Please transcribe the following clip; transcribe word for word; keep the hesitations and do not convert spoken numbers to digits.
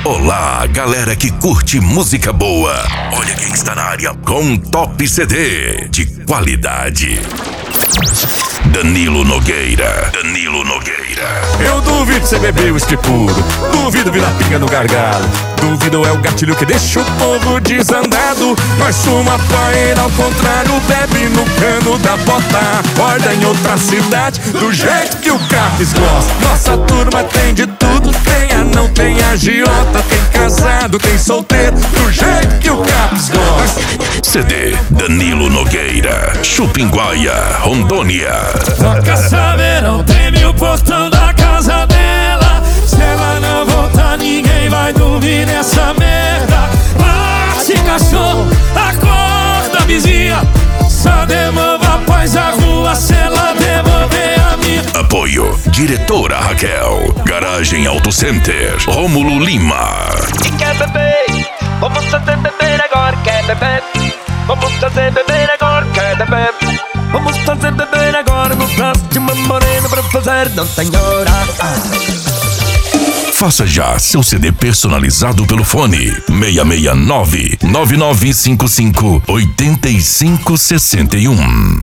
Olá, galera que curte música boa. Olha quem está na área com Top C D de qualidade. Danilo Nogueira. Danilo Nogueira. Eu duvido você beber uísque puro, duvido virar pinga no gargalo, duvido é o gatilho que deixa o povo desandado. Nós fuma paeira ao contrário, bebe no cano da bota, acorda em outra cidade, do jeito que o Capes gosta. Nossa turma tem de tudo, tem anão, tem agiota, tem casado, tem solteiro, do jeito que o Capes gosta. C D Danilo Nogueira, Chupinguaia, Rondônia. Toca saberão, treme o portão da casa dela. Se ela não voltar, ninguém vai dormir nessa merda. Bate cachorro, acorda vizinha, só devolva após a rua se ela devolver a minha. Apoio Diretora Raquel, Garagem Auto Center, Rômulo Lima. E quer beber? Vamos fazer beber agora, quer beber? Vamos fazer beber agora, quer beber? Vamos fazer beber agora no braço de uma morena pra fazer, não tem hora. Ah. Faça já seu C D personalizado pelo fone seis seis nove, nove nove cinco cinco, oito cinco seis um.